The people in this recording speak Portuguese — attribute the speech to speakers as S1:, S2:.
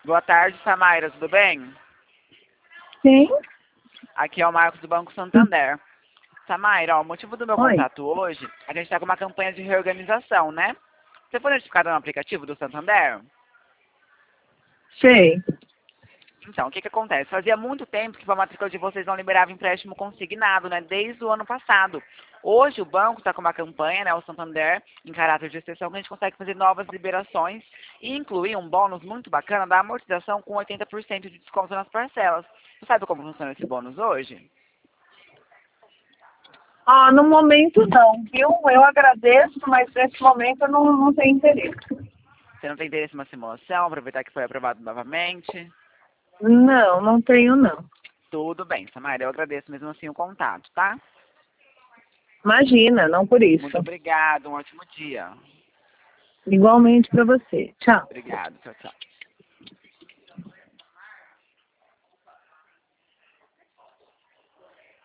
S1: Boa tarde, Samaira, tudo bem?
S2: Sim.
S1: Aqui é o Marcos do Banco Santander. Samaira, ó, o motivo do meu
S2: Oi.
S1: contato hoje, a gente está com uma campanha de reorganização, né? Você foi notificada no aplicativo do Santander?
S2: Sei.
S1: Então, o que que acontece? Fazia muito tempo que a matrícula de vocês não liberava empréstimo consignado, né? Desde o ano passado. Hoje o banco está com uma campanha, né? O Santander, em caráter de exceção, que a gente consegue fazer novas liberações e incluir um bônus muito bacana da amortização com 80% de desconto nas parcelas. Você sabe como funciona esse bônus hoje?
S2: No momento não, viu? Eu agradeço, mas nesse momento eu não tenho interesse.
S1: Você não tem interesse em uma simulação, aproveitar que foi aprovado novamente?
S2: Não tenho não.
S1: Tudo bem, Samara, eu agradeço mesmo assim o contato, tá?
S2: Imagina, não por
S1: Muito
S2: isso.
S1: obrigado, um ótimo dia.
S2: Igualmente para você. Tchau.
S1: Obrigado, tchau, tchau.